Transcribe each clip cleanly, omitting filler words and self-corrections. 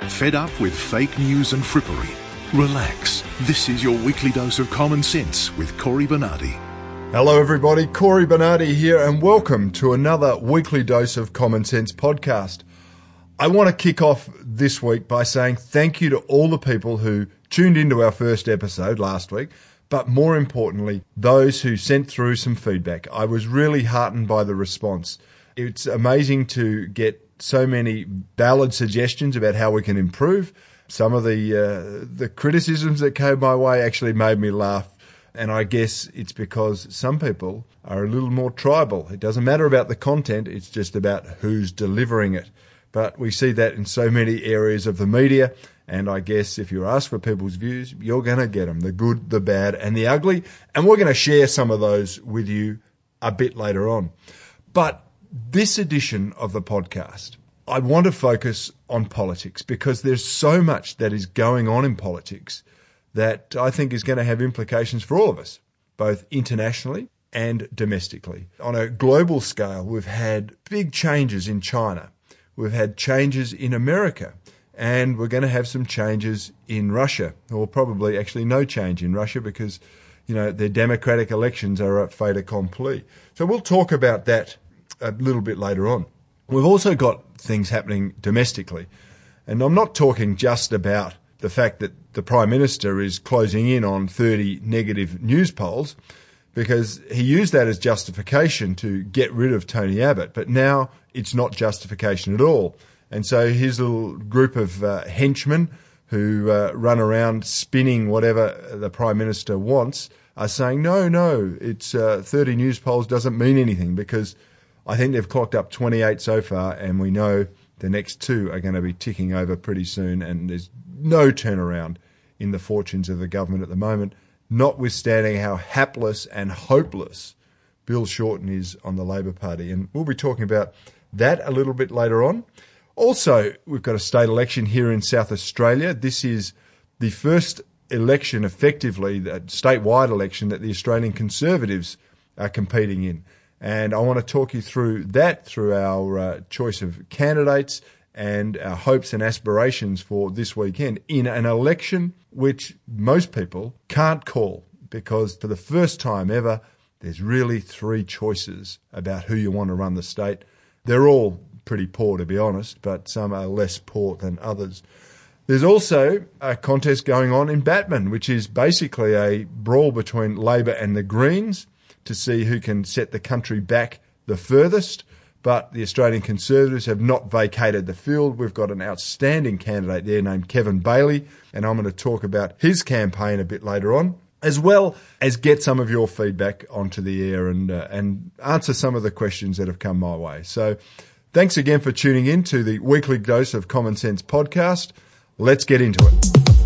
Fed up with fake news and frippery? Relax. This is your weekly dose of common sense with Corey Bernardi. Hello everybody, Corey Bernardi here and welcome to another weekly dose of Common Sense podcast. I want to kick off this week by saying thank you to all the people who tuned into our first episode last week, but more importantly, those who sent through some feedback. I was really heartened by the response. It's amazing to get so many valid suggestions about how we can improve. Some of the criticisms that came my way actually made me laugh. And I guess it's because some people are a little more tribal. It doesn't matter about the content, it's just about who's delivering it. But we see that in so many areas of the media. And I guess if you ask for people's views, you're going to get them, the good, the bad, and the ugly. And we're going to share some of those with you a bit later on. But this edition of the podcast, I want to focus on politics because there's so much that is going on in politics that I think is going to have implications for all of us, both internationally and domestically. On a global scale, we've had big changes in China. We've had changes in America, and we're going to have some changes in Russia, or probably actually no change in Russia because, their democratic elections are a fait accompli. So we'll talk about that a little bit later on. We've also got things happening domestically, and I'm not talking just about the fact that the Prime Minister is closing in on 30 negative news polls, because he used that as justification to get rid of Tony Abbott, but now it's not justification at all. And so his little group of henchmen who run around spinning whatever the Prime Minister wants are saying, no, it's 30 news polls doesn't mean anything, because I think they've clocked up 28 so far, and we know the next two are going to be ticking over pretty soon, and there's no turnaround in the fortunes of the government at the moment, notwithstanding how hapless and hopeless Bill Shorten is on the Labor Party. And we'll be talking about that a little bit later on. Also, we've got a state election here in South Australia. This is the first election, effectively, the statewide election that the Australian Conservatives are competing in. And I want to talk you through that, through our choice of candidates and our hopes and aspirations for this weekend in an election which most people can't call, because for the first time ever, there's really three choices about who you want to run the state. They're all pretty poor, to be honest, but some are less poor than others. There's also a contest going on in Batman, which is basically a brawl between Labor and the Greens to see who can set the country back the furthest. But the Australian Conservatives have not vacated the field. We've got an outstanding candidate there named Kevin Bailey, and I'm going to talk about his campaign a bit later on, as well as get some of your feedback onto the air and answer some of the questions that have come my way. So thanks again for tuning in to the weekly dose of Common Sense podcast. Let's get into it.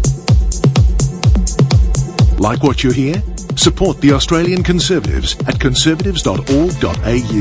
Like what you hear? Support the Australian Conservatives at conservatives.org.au.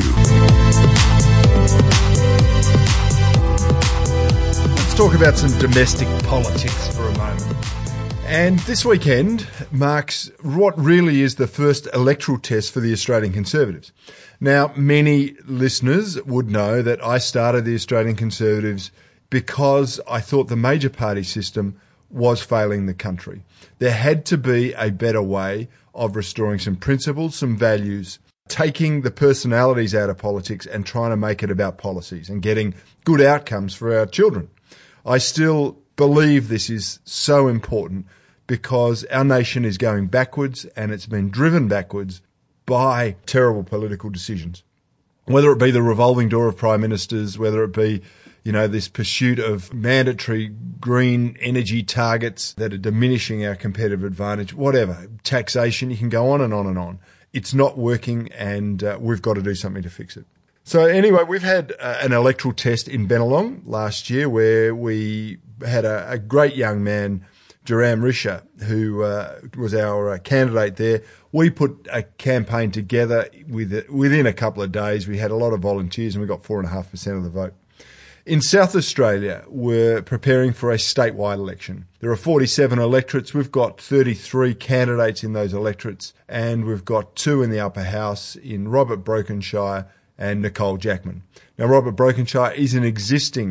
Let's talk about some domestic politics for a moment. And this weekend marks what really is the first electoral test for the Australian Conservatives. Now, many listeners would know that I started the Australian Conservatives because I thought the major party system was failing the country. There had to be a better way of restoring some principles, some values, taking the personalities out of politics and trying to make it about policies and getting good outcomes for our children. I still believe this is so important because our nation is going backwards, and it's been driven backwards by terrible political decisions. Whether it be the revolving door of prime ministers, whether it be this pursuit of mandatory green energy targets that are diminishing our competitive advantage, whatever, taxation, you can go on and on and on. It's not working, and we've got to do something to fix it. So anyway, we've had an electoral test in Bennelong last year where we had a great young man, Jaram Risha, who was our candidate there. We put a campaign together within a couple of days. We had a lot of volunteers and we got 4.5% of the vote. In South Australia, we're preparing for a statewide election. There are 47 electorates. We've got 33 candidates in those electorates, and we've got 2 in the upper house in Robert Brokenshire and Nicole Jackman. Now, Robert Brokenshire is an existing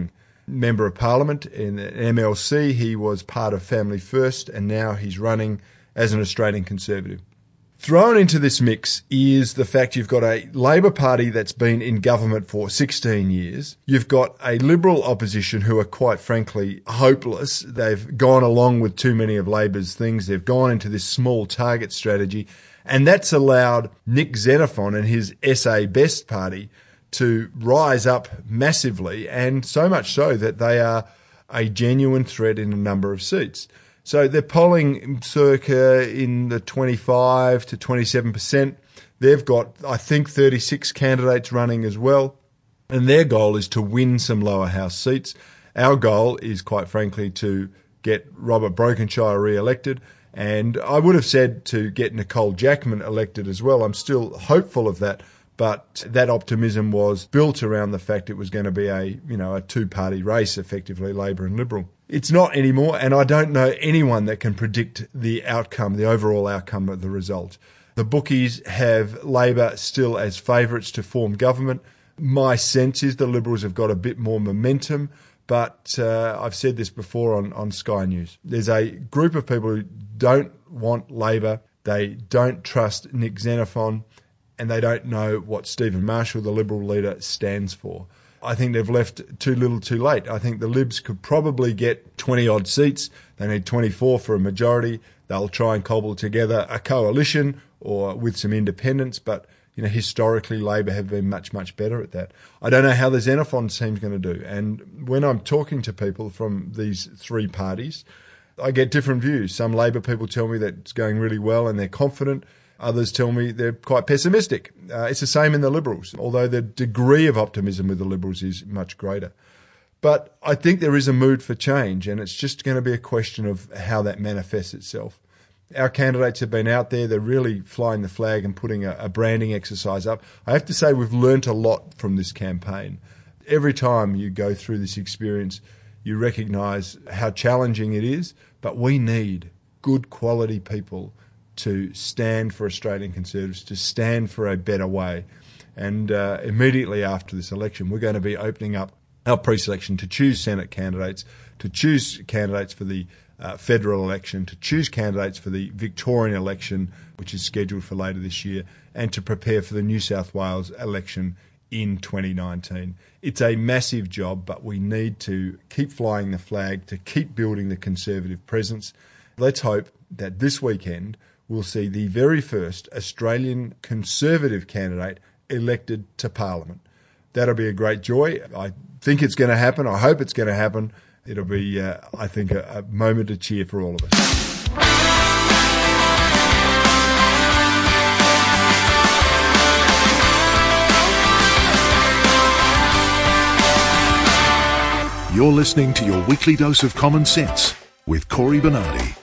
Member of Parliament in MLC. He was part of Family First, and now he's running as an Australian Conservative. Thrown into this mix is the fact you've got a Labor Party that's been in government for 16 years. You've got a Liberal opposition who are quite frankly hopeless. They've gone along with too many of Labor's things. They've gone into this small target strategy, and that's allowed Nick Xenophon and his SA Best party to rise up massively, and so much so that they are a genuine threat in a number of seats. So they're polling circa in the 25 to 27%. They've got, I think, 36 candidates running as well. And their goal is to win some lower house seats. Our goal is, quite frankly, to get Robert Brokenshire re-elected. And I would have said to get Nicole Jackman elected as well. I'm still hopeful of that. But that optimism was built around the fact it was going to be a two-party race, effectively, Labor and Liberal. It's not anymore, and I don't know anyone that can predict the outcome, the overall outcome of the result. The bookies have Labor still as favourites to form government. My sense is the Liberals have got a bit more momentum, but I've said this before on Sky News. There's a group of people who don't want Labor, they don't trust Nick Xenophon, and they don't know what Stephen Marshall, the Liberal leader, stands for. I think they've left too little too late. I think the Libs could probably get 20-odd seats. They need 24 for a majority. They'll try and cobble together a coalition or with some independents, but historically Labor have been much, much better at that. I don't know how the Xenophon team's going to do. And when I'm talking to people from these three parties, I get different views. Some Labor people tell me that it's going really well and they're confident. Others tell me they're quite pessimistic. It's the same in the Liberals, although the degree of optimism with the Liberals is much greater. But I think there is a mood for change, and it's just going to be a question of how that manifests itself. Our candidates have been out there. They're really flying the flag and putting a branding exercise up. I have to say we've learnt a lot from this campaign. Every time you go through this experience, you recognise how challenging it is, but we need good quality people to stand for Australian Conservatives, to stand for a better way. And immediately after this election, we're going to be opening up our pre-selection to choose Senate candidates, to choose candidates for the federal election, to choose candidates for the Victorian election, which is scheduled for later this year, and to prepare for the New South Wales election in 2019. It's a massive job, but we need to keep flying the flag, to keep building the Conservative presence. Let's hope that this weekend we'll see the very first Australian Conservative candidate elected to Parliament. That'll be a great joy. I think it's going to happen. I hope it's going to happen. It'll be, I think, a moment of cheer for all of us. You're listening to your weekly dose of common sense with Corey Bernardi.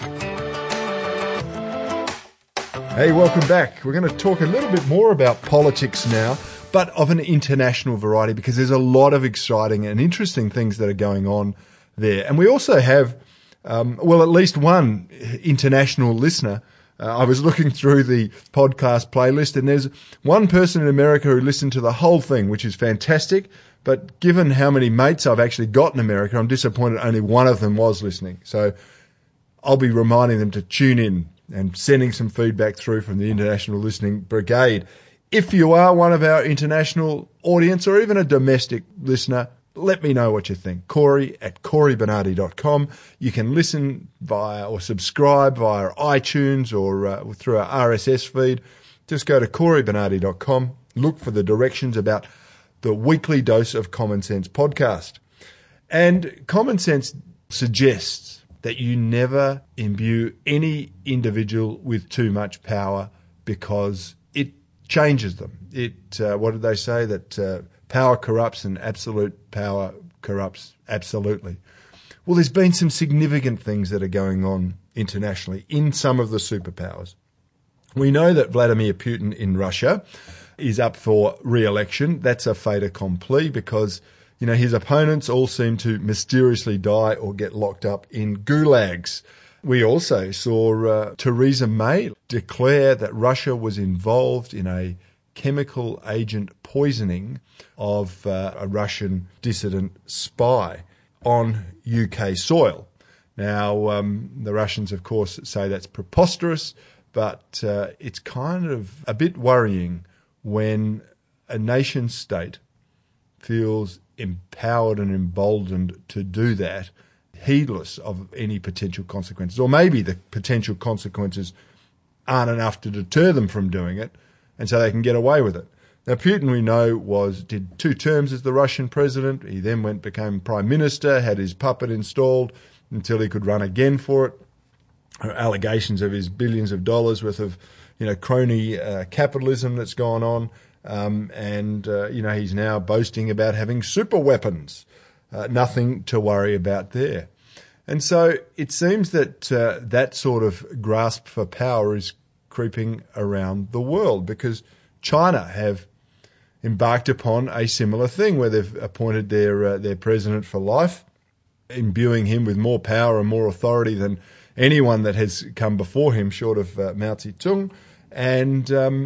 Hey, welcome back. We're going to talk a little bit more about politics now, but of an international variety, because there's a lot of exciting and interesting things that are going on there. And we also have, at least one international listener. I was looking through the podcast playlist, and there's one person in America who listened to the whole thing, which is fantastic. But given how many mates I've actually got in America, I'm disappointed only one of them was listening. So I'll be reminding them to tune in and sending some feedback through from the International Listening Brigade. If you are one of our international audience or even a domestic listener, let me know what you think. Corey@CoreyBernardi.com. You can listen via or subscribe via iTunes or through our RSS feed. Just go to CoreyBernardi.com. Look for the directions about the weekly dose of Common Sense podcast. And Common Sense suggests that you never imbue any individual with too much power, because it changes them. What did they say? That power corrupts and absolute power corrupts absolutely. Well, there's been some significant things that are going on internationally in some of the superpowers. We know that Vladimir Putin in Russia is up for re-election. That's a fait accompli, because his opponents all seem to mysteriously die or get locked up in gulags. We also saw Theresa May declare that Russia was involved in a chemical agent poisoning of a Russian dissident spy on UK soil. Now, the Russians, of course, say that's preposterous, but it's kind of a bit worrying when a nation state feels empowered and emboldened to do that, heedless of any potential consequences. Or maybe the potential consequences aren't enough to deter them from doing it, and so they can get away with it. Now, Putin, we know, did 2 terms as the Russian president. He then became prime minister, had his puppet installed until he could run again for it. Allegations of his billions of dollars worth of, crony capitalism that's gone on. He's now boasting about having super weapons. Nothing to worry about there. And so it seems that that sort of grasp for power is creeping around the world, because China have embarked upon a similar thing where they've appointed their president for life, imbuing him with more power and more authority than anyone that has come before him, short of Mao Zedong. And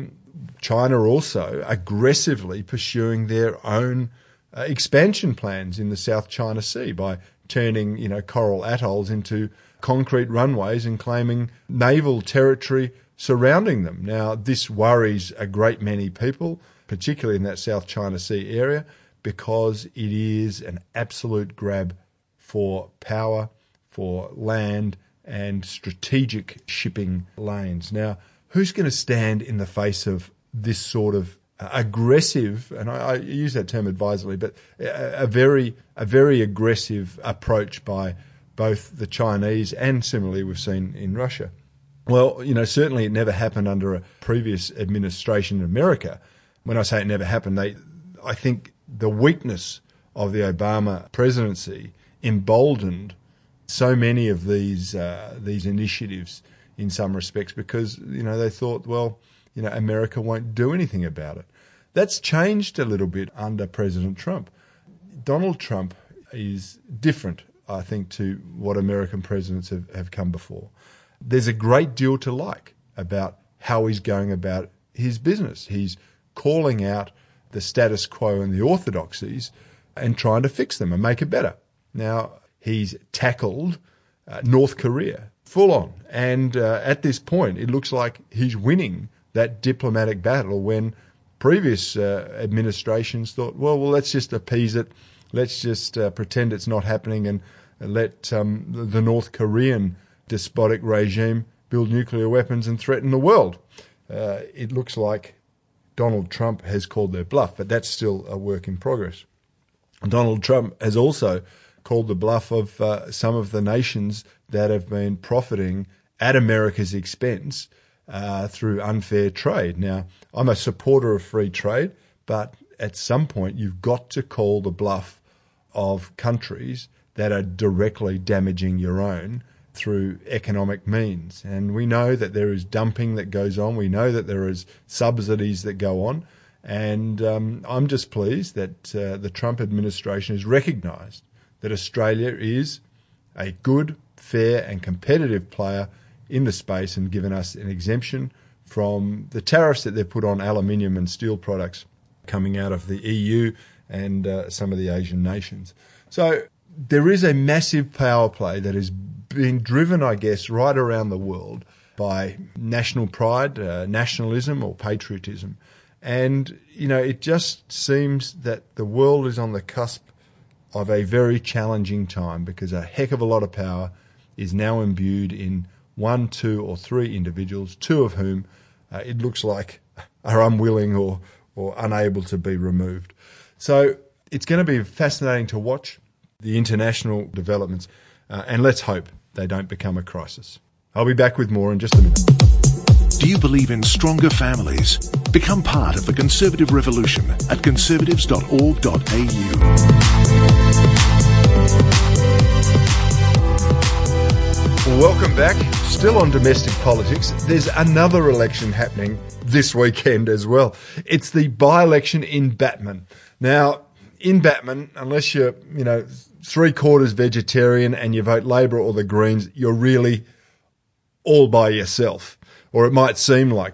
China also aggressively pursuing their own expansion plans in the South China Sea by turning, coral atolls into concrete runways and claiming naval territory surrounding them. Now, this worries a great many people, particularly in that South China Sea area, because it is an absolute grab for power, for land, and strategic shipping lanes. Now, who's going to stand in the face of this sort of aggressive, and I use that term advisedly, but a very aggressive approach by both the Chinese and similarly we've seen in Russia? Well, certainly it never happened under a previous administration in America. When I say it never happened, I think the weakness of the Obama presidency emboldened so many of these initiatives in some respects, because they thought, well, America won't do anything about it. That's changed a little bit under President Trump. Donald Trump is different, I think, to what American presidents have come before. There's a great deal to like about how he's going about his business. He's calling out the status quo and the orthodoxies and trying to fix them and make it better. Now, he's tackled North Korea full on. And at this point, it looks like he's winning that diplomatic battle, when previous administrations thought, well, let's just appease it. Let's just pretend it's not happening and let the North Korean despotic regime build nuclear weapons and threaten the world. It looks like Donald Trump has called their bluff, but that's still a work in progress. Donald Trump has also called the bluff of some of the nations that have been profiting at America's expense through unfair trade. Now, I'm a supporter of free trade, but at some point you've got to call the bluff of countries that are directly damaging your own through economic means. And we know that there is dumping that goes on. We know that there is subsidies that go on. And I'm just pleased that the Trump administration has recognised that Australia is a good, fair and competitive player in the space, and given us an exemption from the tariffs that they've put on aluminium and steel products coming out of the EU and some of the Asian nations. So there is a massive power play that is being driven, I guess, right around the world by national pride, nationalism or patriotism. And, it just seems that the world is on the cusp of a very challenging time, because a heck of a lot of power is now imbued in 1, 2 or 3 individuals, 2 of whom it looks like are unwilling or unable to be removed. So it's going to be fascinating to watch the international developments, and let's hope they don't become a crisis. I'll be back with more in just a minute. Do you believe in stronger families? Become part of the Conservative Revolution at conservatives.org.au. Welcome back. Still on domestic politics. There's another election happening this weekend as well. It's the by-election in Batman. Now, in Batman, unless you're, 3/4 vegetarian and you vote Labor or the Greens, you're really all by yourself, or it might seem like that.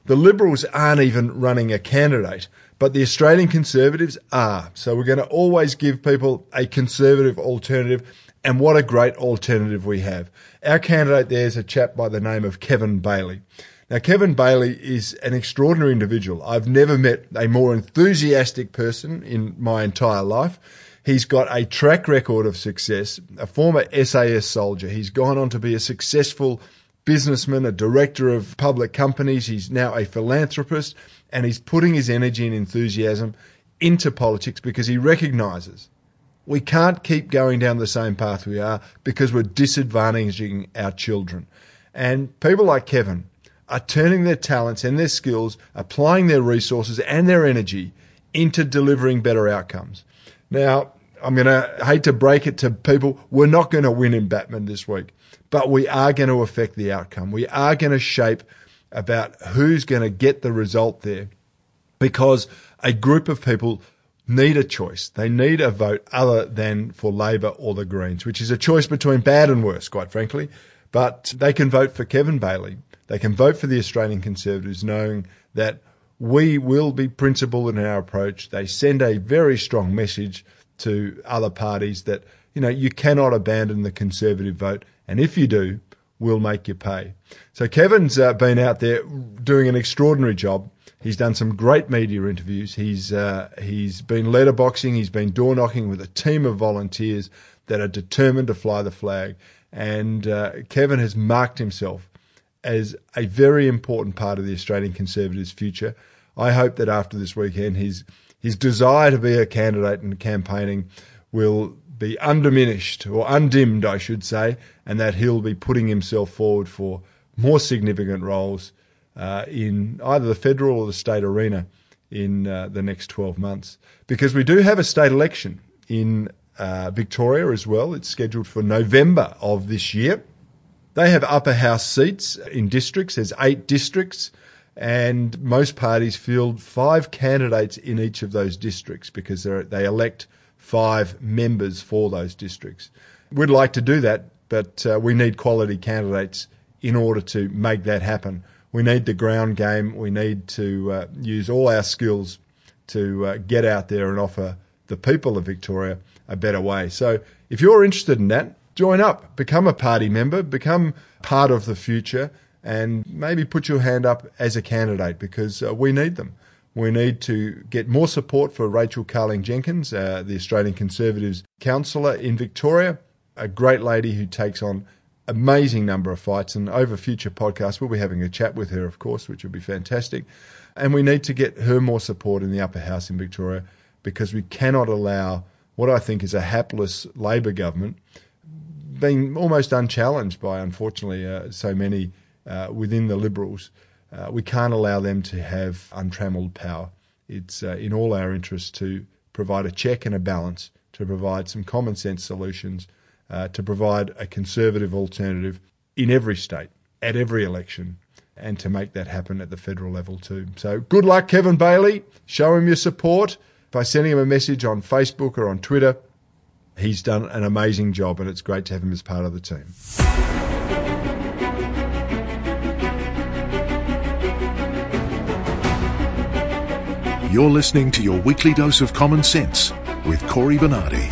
The Liberals aren't even running a candidate, but the Australian Conservatives are. So we're going to always give people a Conservative alternative, and what a great alternative we have. Our candidate there is a chap by the name of Kevin Bailey. Now, Kevin Bailey is an extraordinary individual. I've never met a more enthusiastic person in my entire life. He's got a track record of success, a former SAS soldier. He's gone on to be a successful businessman, a director of public companies. He's now a philanthropist, and he's putting his energy and enthusiasm into politics because he recognises we can't keep going down the same path we are because we're disadvantaging our children. And people like Kevin are turning their talents and their skills, applying their resources and their energy into delivering better outcomes. Now, I'm going to hate to break it to people, we're not going to win in Batman this week, but we are going to affect the outcome. We are going to shape about who's going to get the result there, because a group of people need a choice. They need a vote other than for Labor or the Greens, which is a choice between bad and worse, quite frankly. But they can vote for Kevin Bailey. They can vote for the Australian Conservatives, knowing that we will be principled in our approach. They send a very strong message to other parties that, you cannot abandon the Conservative vote. And if you do, we'll make you pay. So Kevin's been out there doing an extraordinary job. He's done some great media interviews. He's been letterboxing. He's been door knocking with a team of volunteers that are determined to fly the flag. And Kevin has marked himself as a very important part of the Australian Conservatives' future. I hope that after this weekend, his desire to be a candidate and campaigning will be undiminished, or undimmed, I should say, and that he'll be putting himself forward for more significant roles in either the federal or the state arena in the next 12 months. Because we do have a state election in Victoria as well. It's scheduled for November of this year. They have upper house seats in districts. There's 8 districts, and most parties field 5 candidates in each of those districts because they elect 5 members for those districts. We'd like to do that, but we need quality candidates in order to make that happen. We need the ground game. We need to use all our skills to get out there and offer the people of Victoria a better way. So if you're interested in that, join up, become a party member, become part of the future, and maybe put your hand up as a candidate, because we need them. We need to get more support for Rachel Carling-Jenkins, the Australian Conservatives councillor in Victoria, a great lady who takes on amazing number of fights, and over future podcasts we'll be having a chat with her, of course, which will be fantastic. And we need to get her more support in the upper house in Victoria, because we cannot allow what I think is a hapless Labor government being almost unchallenged by, unfortunately, so many within the Liberals. We can't allow them to have untramelled power. It's in all our interests to provide a check and a balance, to provide some common sense solutions, to provide a Conservative alternative in every state, at every election, and to make that happen at the federal level too. So good luck, Kevin Bailey. Show him your support by sending him a message on Facebook or on Twitter. He's done an amazing job, and it's great to have him as part of the team. You're listening to your weekly dose of common sense with Corey Bernardi.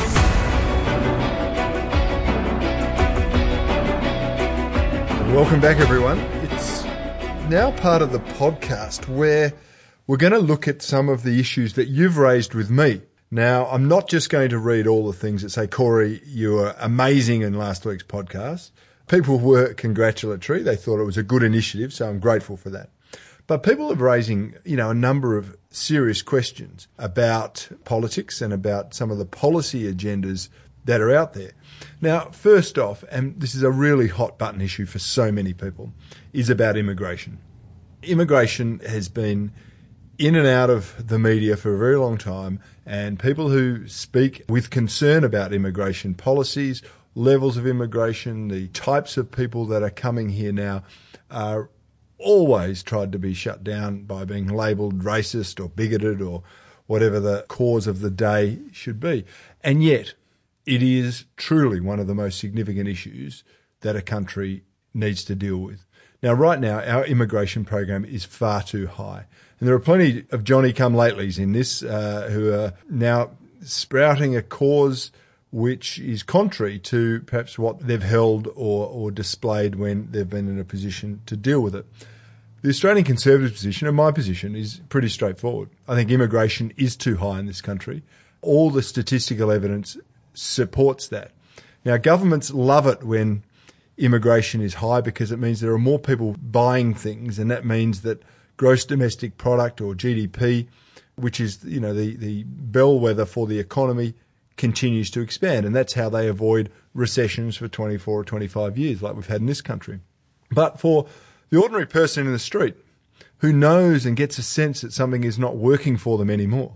Welcome back, everyone. It's now part of the podcast where we're going to look at some of the issues that you've raised with me. Now, I'm not just going to read all the things that say, Corey, you were amazing in last week's podcast. People were congratulatory. They thought it was a good initiative, so I'm grateful for that. But people are raising, a number of serious questions about politics and about some of the policy agendas that are out there. Now, first off, and this is a really hot button issue for so many people, is about immigration. Immigration has been in and out of the media for a very long time, and people who speak with concern about immigration policies, levels of immigration, the types of people that are coming here now are always tried to be shut down by being labelled racist or bigoted or whatever the cause of the day should be. And yet, it is truly one of the most significant issues that a country needs to deal with. Now, right now, our immigration program is far too high. And there are plenty of Johnny-come-latelys in this who are now sprouting a cause which is contrary to perhaps what they've held or displayed when they've been in a position to deal with it. The Australian Conservative position, and my position, is pretty straightforward. I think immigration is too high in this country. All the statistical evidence supports that. Now, governments love it when immigration is high because it means there are more people buying things, and that means that gross domestic product, or GDP, which is the bellwether for the economy, continues to expand, and that's how they avoid recessions for 24 or 25 years like we've had in this country. But for the ordinary person in the street who knows and gets a sense that something is not working for them anymore,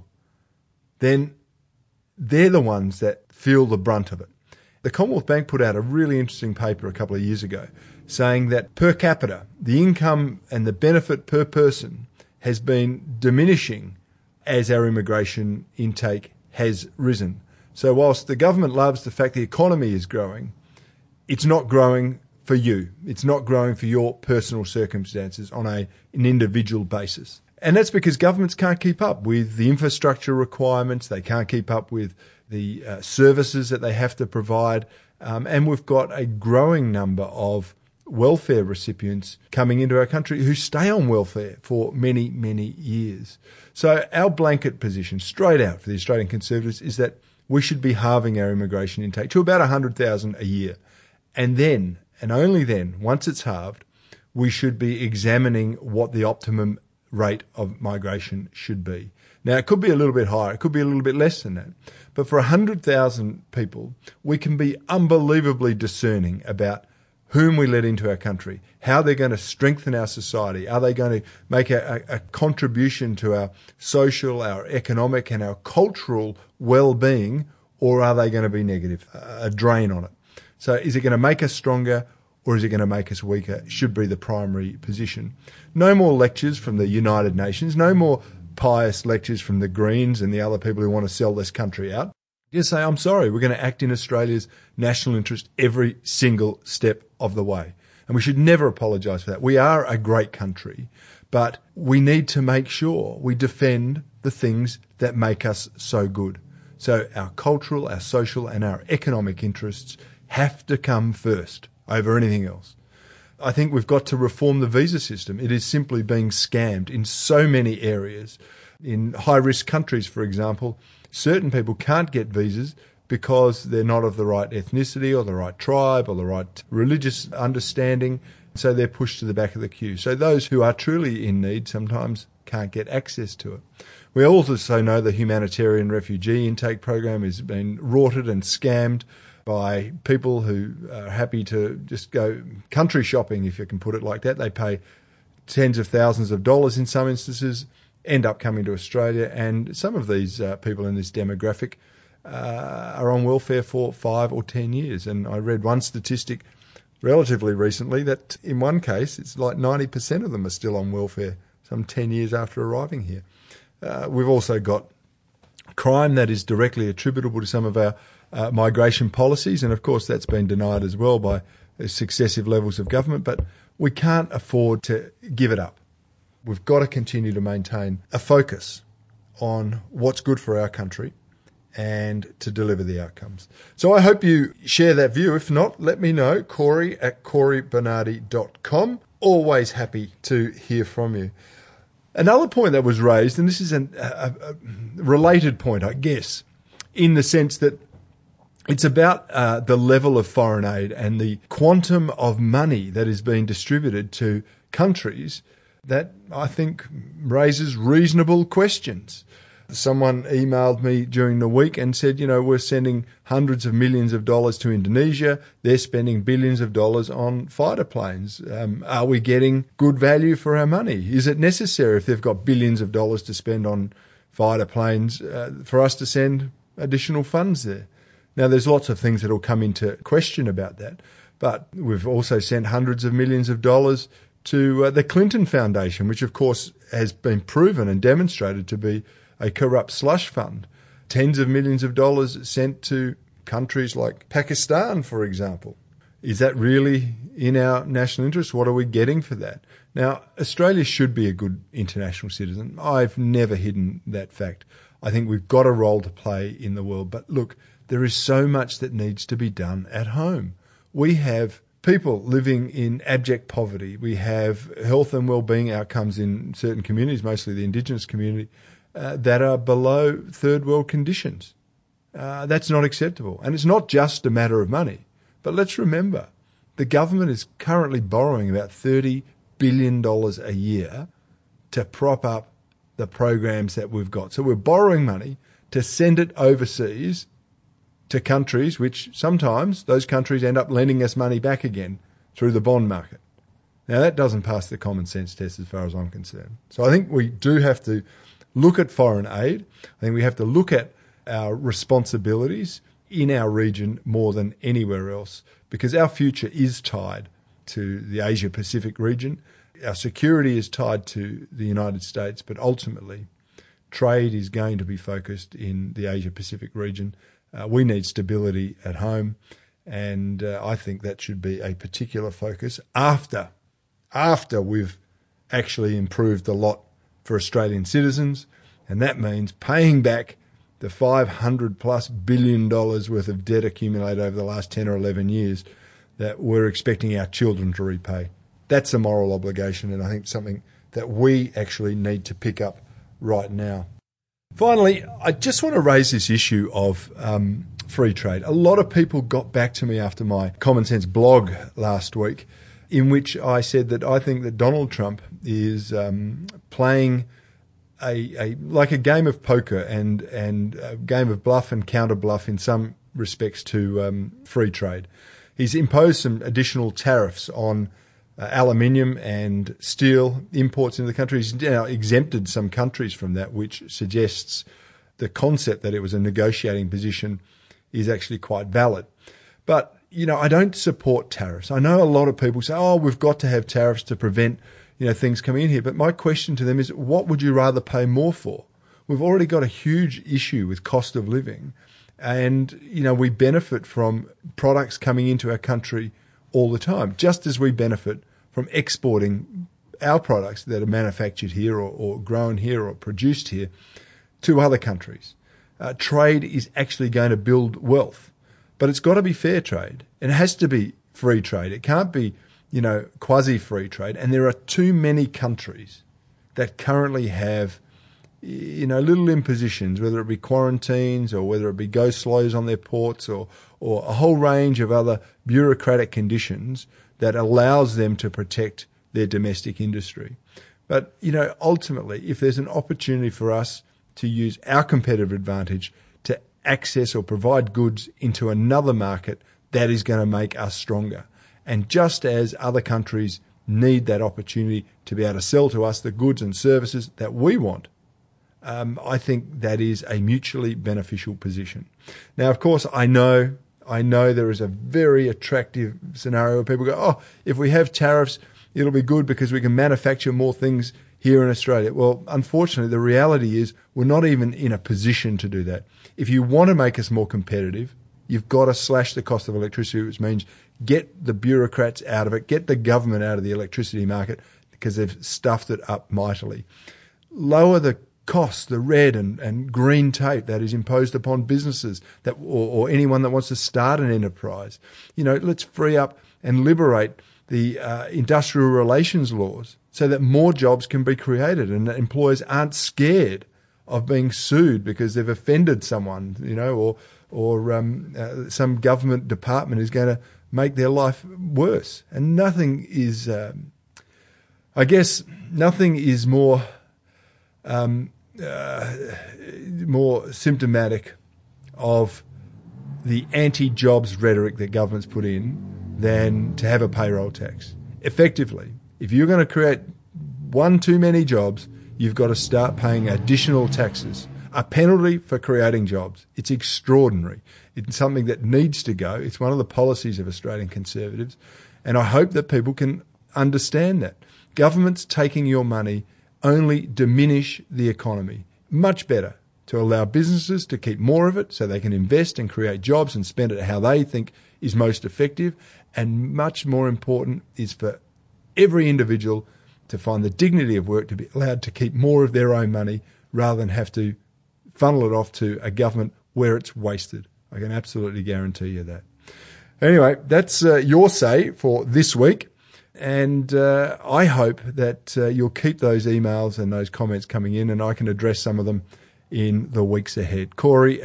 then they're the ones that feel the brunt of it. The Commonwealth Bank put out a really interesting paper a couple of years ago saying that per capita, the income and the benefit per person has been diminishing as our immigration intake has risen. So whilst the government loves the fact the economy is growing, it's not growing for you. It's not growing for your personal circumstances on an individual basis. And that's because governments can't keep up with the infrastructure requirements. They can't keep up with the services that they have to provide. And we've got a growing number of welfare recipients coming into our country who stay on welfare for many, many years. So our blanket position, straight out for the Australian Conservatives, is that we should be halving our immigration intake to about 100,000 a year. And then, and only then, once it's halved, we should be examining what the optimum rate of migration should be. Now, it could be a little bit higher, it could be a little bit less than that. But for 100,000 people, we can be unbelievably discerning about whom we let into our country, how they're going to strengthen our society, are they going to make a contribution to our social, our economic and our cultural well-being, or are they going to be negative, a drain on it? So is it going to make us stronger or is it going to make us weaker? Should be the primary position. No more lectures from the United Nations, no more pious lectures from the Greens and the other people who want to sell this country out. Just say, I'm sorry, we're going to act in Australia's national interest every single step of the way. And we should never apologise for that. We are a great country, but we need to make sure we defend the things that make us so good. So our cultural, our social and our economic interests have to come first over anything else. I think we've got to reform the visa system. It is simply being scammed in so many areas. In high-risk countries, for example, certain people can't get visas because they're not of the right ethnicity or the right tribe or the right religious understanding, so they're pushed to the back of the queue. So those who are truly in need sometimes can't get access to it. We also know the humanitarian refugee intake program has been rorted and scammed by people who are happy to just go country shopping, if you can put it like that. They pay tens of thousands of dollars in some instances, end up coming to Australia, and some of these people in this demographic are on welfare for 5 or 10 years. And I read one statistic relatively recently that in one case it's like 90% of them are still on welfare some 10 years after arriving here. We've also got crime that is directly attributable to some of our migration policies, and of course that's been denied as well by successive levels of government, but we can't afford to give it up. We've got to continue to maintain a focus on what's good for our country and to deliver the outcomes. So I hope you share that view. If not, let me know, Corey@CoreyBernardi.com. Always happy to hear from you. Another point that was raised, and this is a related point, I guess, in the sense that it's about the level of foreign aid and the quantum of money that is being distributed to countries that I think raises reasonable questions. Someone emailed me during the week and said, we're sending hundreds of millions of dollars to Indonesia. They're spending billions of dollars on fighter planes. Are we getting good value for our money? Is it necessary, if they've got billions of dollars to spend on fighter planes, for us to send additional funds there? Now, there's lots of things that will come into question about that, but we've also sent hundreds of millions of dollars to the Clinton Foundation, which of course has been proven and demonstrated to be a corrupt slush fund. Tens of millions of dollars sent to countries like Pakistan, for example. Is that really in our national interest? What are we getting for that? Now, Australia should be a good international citizen. I've never hidden that fact. I think we've got a role to play in the world. But look, there is so much that needs to be done at home. We have people living in abject poverty. We have health and well-being outcomes in certain communities, mostly the Indigenous community, that are below third world conditions. That's not acceptable. And it's not just a matter of money. But let's remember, the government is currently borrowing about $30 billion a year to prop up the programs that we've got. So we're borrowing money to send it overseas to countries which sometimes those countries end up lending us money back again through the bond market. Now, that doesn't pass the common sense test as far as I'm concerned. So I think we do have to look at foreign aid. I think we have to look at our responsibilities in our region more than anywhere else, because our future is tied to the Asia-Pacific region. Our security is tied to the United States, but ultimately trade is going to be focused in the Asia-Pacific region. We need stability at home, and I think that should be a particular focus after we've actually improved a lot for Australian citizens, and that means paying back the $500+ billion worth of debt accumulated over the last 10 or 11 years that we're expecting our children to repay. That's a moral obligation, and I think something that we actually need to pick up right now. Finally, I just want to raise this issue of free trade. A lot of people got back to me after my Common Sense blog last week, in which I said that I think that Donald Trump is playing like a game of poker and a game of bluff and counter bluff in some respects to free trade. He's imposed some additional tariffs on aluminium and steel imports into the country. He's now exempted some countries from that, which suggests the concept that it was a negotiating position is actually quite valid. But, I don't support tariffs. I know a lot of people say, we've got to have tariffs to prevent things coming in here. But my question to them is, what would you rather pay more for? We've already got a huge issue with cost of living. And, we benefit from products coming into our country all the time, just as we benefit from exporting our products that are manufactured here or grown here or produced here to other countries. Trade is actually going to build wealth, but it's got to be fair trade. It has to be free trade. It can't be quasi-free trade. And there are too many countries that currently have, little impositions, whether it be quarantines or whether it be go-slows on their ports or a whole range of other bureaucratic conditions that allows them to protect their domestic industry. But, ultimately, if there's an opportunity for us to use our competitive advantage to access or provide goods into another market, that is going to make us stronger. And just as other countries need that opportunity to be able to sell to us the goods and services that we want, I think that is a mutually beneficial position. Now, of course, I know there is a very attractive scenario where people go, if we have tariffs, it'll be good because we can manufacture more things here in Australia. Well, unfortunately, the reality is we're not even in a position to do that. If you want to make us more competitive, you've got to slash the cost of electricity, which means get the bureaucrats out of it, get the government out of the electricity market because they've stuffed it up mightily. Lower the costs, the red and green tape that is imposed upon businesses that or anyone that wants to start an enterprise. Let's free up and liberate the industrial relations laws so that more jobs can be created and that employers aren't scared of being sued because they've offended someone, or some government department is going to make their life worse. And nothing is more more symptomatic of the anti-jobs rhetoric that governments put in than to have a payroll tax. Effectively, if you're going to create one too many jobs, you've got to start paying additional taxes, a penalty for creating jobs. It's extraordinary. It's something that needs to go. It's one of the policies of Australian Conservatives, and I hope that people can understand that. Governments taking your money only diminish the economy. Much better to allow businesses to keep more of it so they can invest and create jobs and spend it how they think is most effective, and much more important is for every individual to find the dignity of work, to be allowed to keep more of their own money rather than have to funnel it off to a government where it's wasted. I can absolutely guarantee you that. Anyway, that's your say for this week. And I hope that you'll keep those emails and those comments coming in, and I can address some of them in the weeks ahead.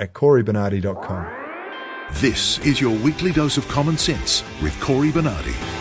Corey@CoreyBernardi.com. This is your weekly dose of common sense with Corey Bernardi.